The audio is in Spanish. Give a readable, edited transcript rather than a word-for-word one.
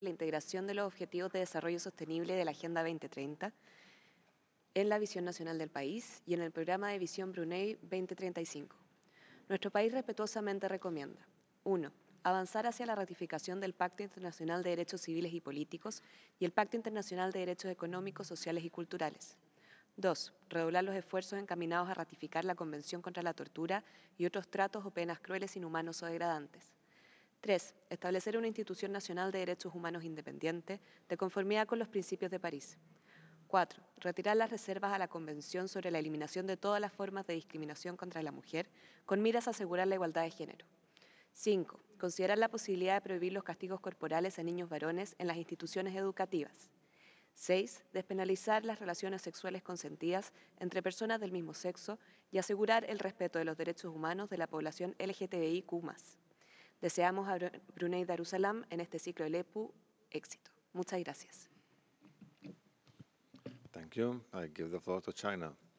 la integración de los Objetivos de Desarrollo Sostenible de la Agenda 2030 en la visión nacional del país y en el programa de Visión Brunei 2035. Nuestro país respetuosamente recomienda: 1. Avanzar hacia la ratificación del Pacto Internacional de Derechos Civiles y Políticos y el Pacto Internacional de Derechos Económicos, Sociales y Culturales. 2. Redoblar los esfuerzos encaminados a ratificar la Convención contra la Tortura y otros tratos o penas crueles, inhumanos o degradantes. 3. Establecer una institución nacional de derechos humanos independiente de conformidad con los principios de París. 4. Retirar las reservas a la Convención sobre la eliminación de todas las formas de discriminación contra la mujer, con miras a asegurar la igualdad de género. 5. Considerar la posibilidad de prohibir los castigos corporales a niños varones en las instituciones educativas. 6. Despenalizar las relaciones sexuales consentidas entre personas del mismo sexo y asegurar el respeto de los derechos humanos de la población LGTBIQ+. Deseamos a Brunei Darussalam en este ciclo del EPU éxito. Muchas gracias. Thank you. I give the floor to China.